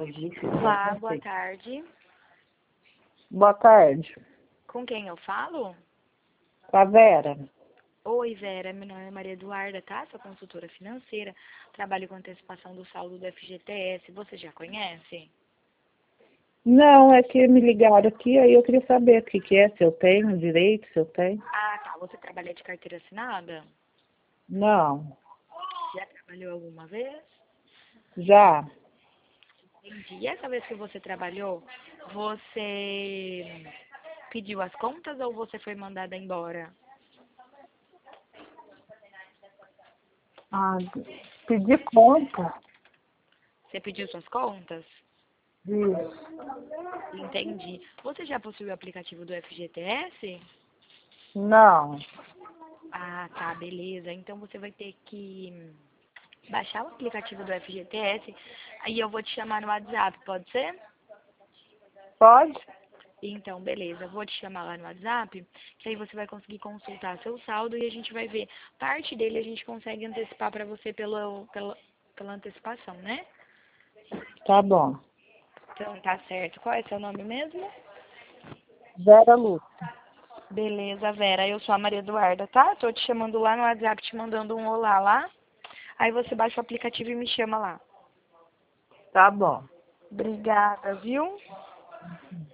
Olá, boa tarde. Boa tarde. Com quem eu falo? Com a Vera. Oi, Vera. Meu nome é Maria Eduarda, tá? Sou consultora financeira. Trabalho com antecipação do saldo do FGTS. Você já conhece? Não, é que me ligaram aqui, aí eu queria saber o que que é, se eu tenho direito, se eu tenho. Ah, tá. Você trabalha de carteira assinada? Não, Já trabalhou alguma vez? já. Entendi. E essa vez que você trabalhou, você pediu as contas ou você foi mandada embora? Ah, pedi conta. Você pediu suas contas? Isso. Entendi. Você já possui o aplicativo do FGTS? Não, Ah, tá, beleza. Então você vai ter que baixar o aplicativo do FGTS, aí eu vou te chamar no WhatsApp, pode ser? pode? Então, beleza, eu vou te chamar lá no WhatsApp, que aí você vai conseguir consultar seu saldo e a gente vai ver. Parte dele a gente consegue antecipar para você pela antecipação, né? Tá bom. Então, tá certo. Qual é seu nome mesmo? Vera Lúcia. Beleza, Vera. Eu sou a Maria Eduarda, tá? Tô te chamando lá no WhatsApp, te mandando um olá lá. Aí você baixa o aplicativo e me chama lá. Tá bom. Obrigada, viu?